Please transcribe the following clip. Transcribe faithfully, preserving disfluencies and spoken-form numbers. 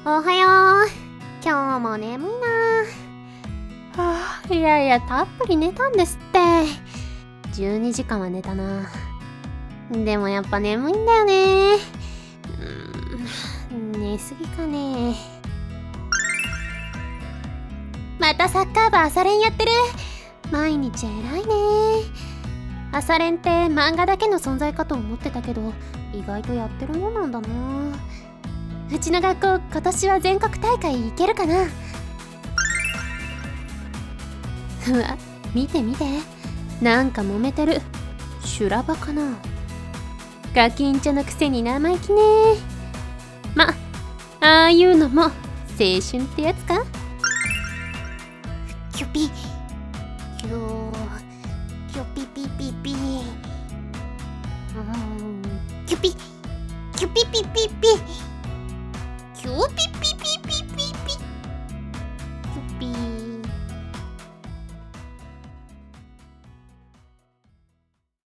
おはよう。今日も眠いな。はあ、いやいや、たっぷり寝たんですって。じゅうにじかんは寝たな。でもやっぱ眠いんだよね。うーん、寝すぎかね。またサッカー部朝練やってる。毎日偉いね。朝練って漫画だけの存在かと思ってたけど、意外とやってるもんなんだな。うちの学校今年は全国大会行けるかな。うわ、見て見て、なんか揉めてる。修羅場かな。ガキンチョのくせに生意気ね。ま、ああいうのも青春ってやつか。キュピキュキュピピピピ、うん、キュピキュピピピピキュピピ